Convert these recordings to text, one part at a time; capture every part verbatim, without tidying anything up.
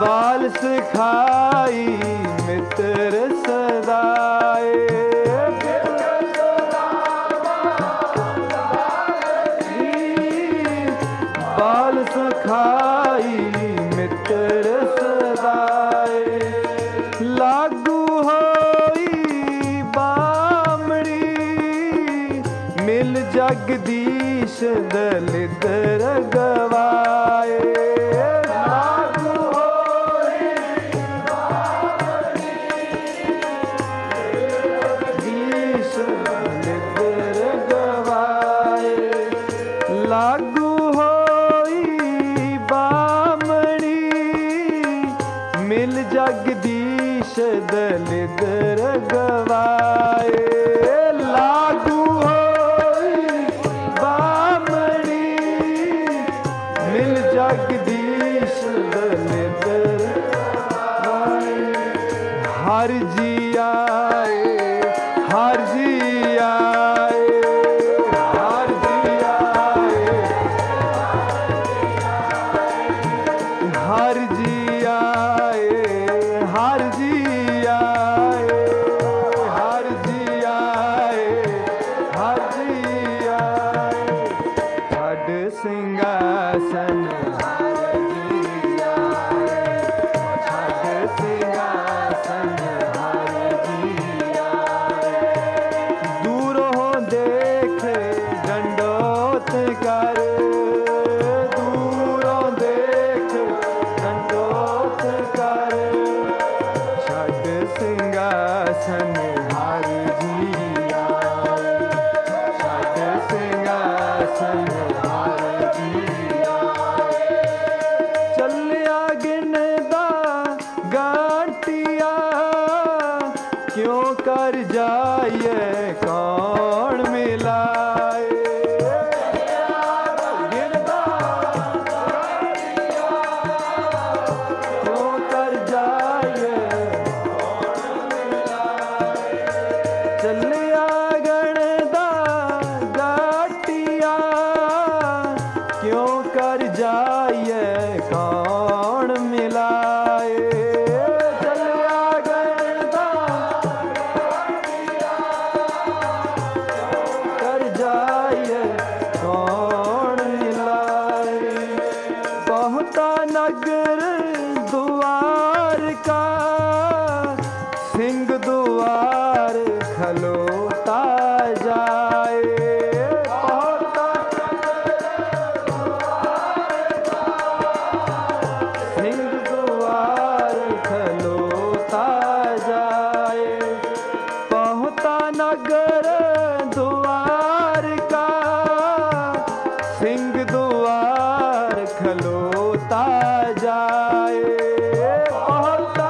बाल सिखाई मित्र सदाए। बाल सिखाई मित्र सदाए। लागू होई बामणी मिल जगदीश दलिद्र गवाए। लागू होई बामणी जगदीश दलिद्र गवाए। लागू होई बामणी मिल जगदीश दलिद्र गवाए। लागू होई बामणी मिल जगदीश दलिद्र गवाए। हर जी आए हर जी आए हर जी आए हर जी आए हर जी आए हर जी आए हर जी आए। छड़ सिंहासन हर जी आए। छड़ सिंहासन हर जी आए। दूरों देख दंडोत कर। दूरों देख दंडोत कर। छड़ सिंहासन हर जी आए। छड़ सिंहासन हर जी आए। चलिया गिनदा गांटिया क्यों कर जाइए कौन मिलाए। गिनदा गांटिया क्यों कर जाइए चलिया गणदा गाटिया क्यों कर जाइए कौन मिलाए। चलिया गणदा गाटिया कर जाइए कौन मिलाए। बहुता नगर द्वार का सिंह द्वार खलोता जाए। बहुता सिंह द्वार खलोता जाए। बहुता नगर द्वार का सिंह द्वार खलोता जाए। बहुता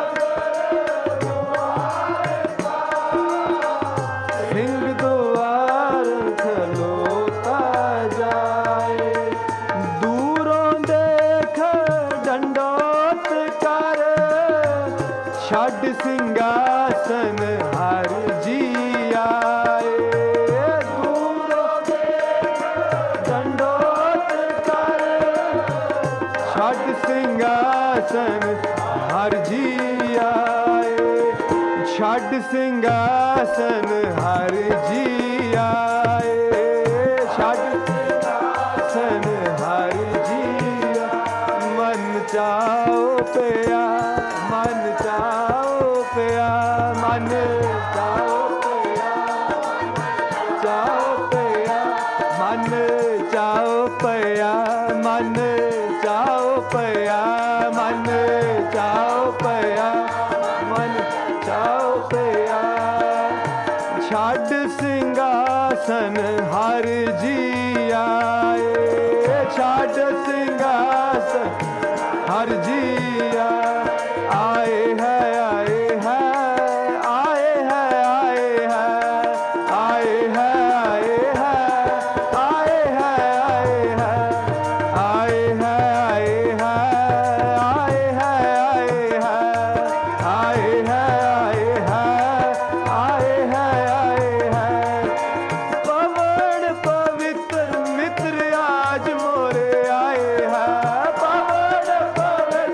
सिंह द्वार खलोता जाए। दूरों देख दंडोत कर। छड़ सिंहासन हर जी आए। दूरों देख दंडोत कर। छड़ सिंहासन हर जी आए। छड़ सिंहासन हर जी आए। छड़ सिंहासन हर जी आए। मन चाओ पिया मन चाओ पिया मन चाओ पिया चाओ पिया मन चाओ पिया मन चाओ पिया मन चाओ पिया मन चाओ पिया। छड़ सिंहासन हर जी आए। छड़ सिंहासन हर जी आए है आए है आए है आए है आए है आए है आए है आए है आए है आए है आए है आए है आए है आए है आए है आए है। पवन पवित्र मित्र आज मोरे आए हैं। पवन पवित्र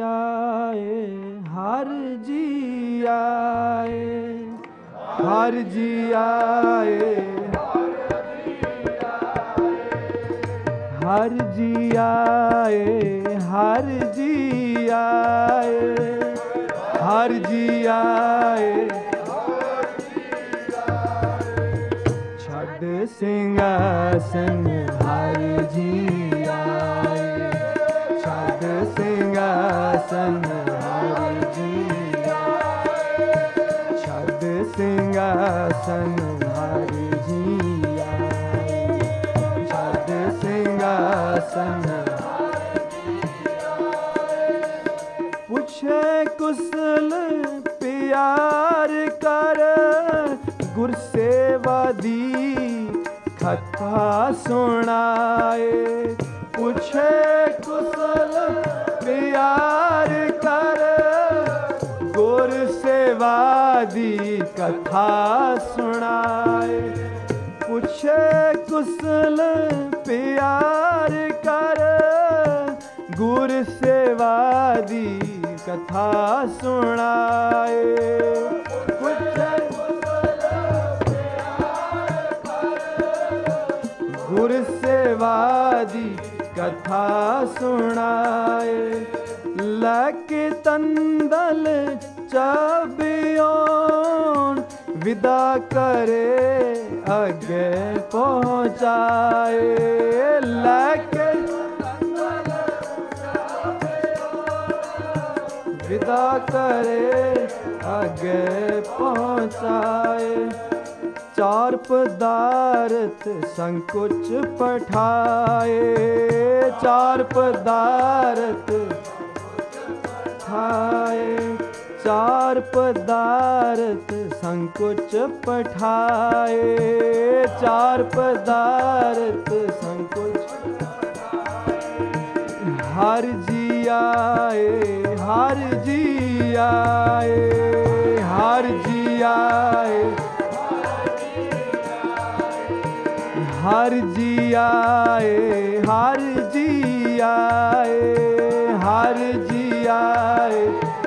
आए, हर जी आए, हर जी आए, हर जी आए, हर जी आए, हर जी आए, छड़ सिंहासन हर जी आए, छड़ सिंहासन हर जी आए, छड़ सिंहासन हर जी आए, छड़ सिंहासन पूछे कुशल प्यार कर, गुरसेवा दी कथा सुनाए, पूछे कुशल प्यार कर, गुरसेवा दी कथा सुनाए, पूछे कुशल प्यार कर, गुरसेवा दी कथा सुनाए, पूछे गुरसेवा दी कथा सुनाए, लके तंदल चाबियों विदा करे अगे पहुँचाए, लके विदा करे अगे पहुँचाए, चार पदार्थ संकुच पठाए, चार पदार्थ ठाए, चार पदार्थ संकुच पठाए, चार पदार्थ संकुच हर जी आए, हर जी आए, हर जी आए, हर जी आए, हर जी आए, हर जी आए,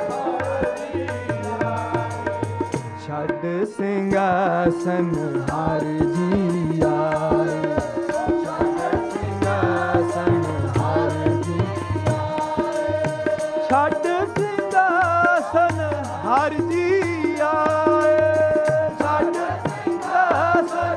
छड़ सिंहासन हर जी आए, छड़ सिंहासन हर जी आए, छड़ सिंहासन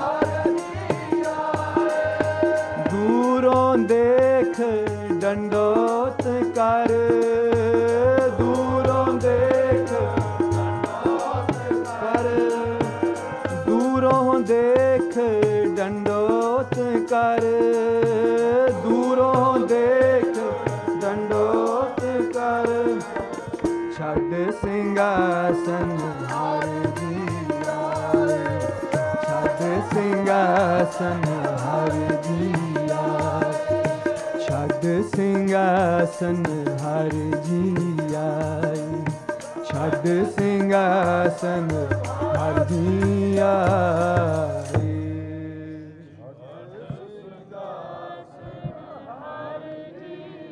दूरों देख दंडोत कर, दूरों देख दंडोत कर, दूरों देख दंडोत कर, दूरों देख दंडोत कर, छड़ सिंहासन हर जी आए, छड़ सिंहासन हर जी आए, छड़ सिंहासन हर जी आए, छड़ सिंहासन हर जी आए।